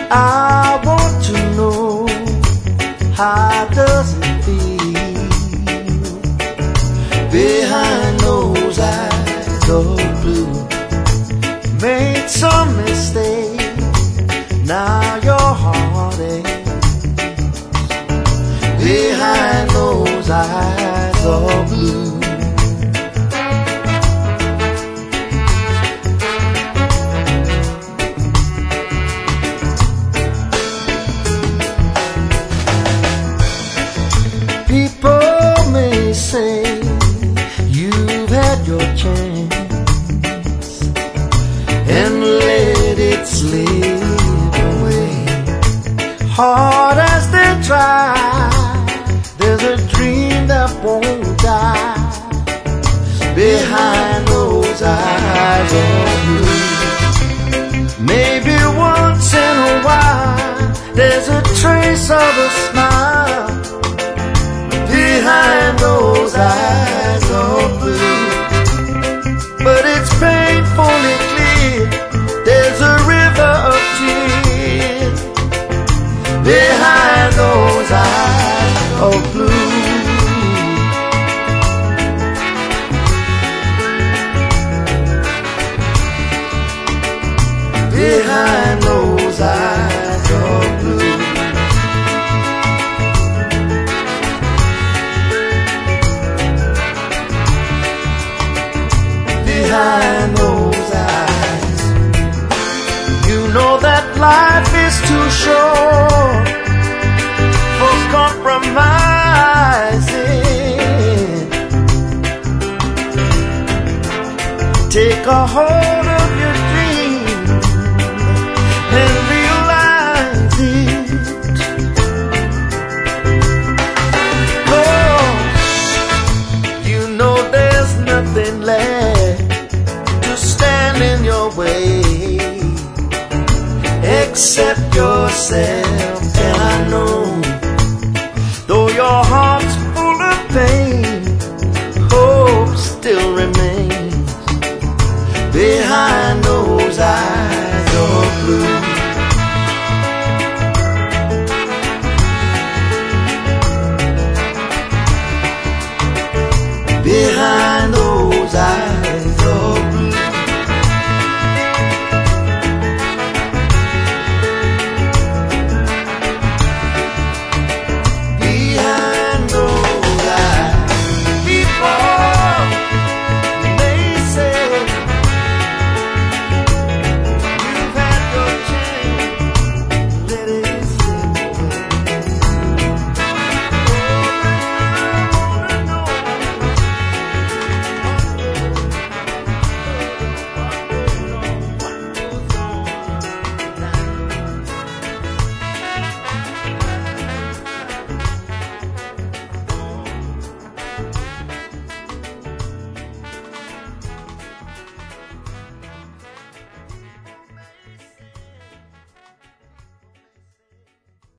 I want to know, how does it feel behind those eyes of blue? Made some mistake, now your heart aches behind those eyes of blue. People may say you've had your chance and let it slip away. Hard as they try, there's a dream that won't die behind those eyes of blue. Maybe once in a while there's a trace of a smile behind those eyes of blue, but it's painfully clear there's a river of tears behind those eyes of blue. Behind those eyes of blue. Behind those eyes, you know that life is too short for compromising. Take a hold of your dream and realize it. 'Cause you know there's nothing left in your way except yourself.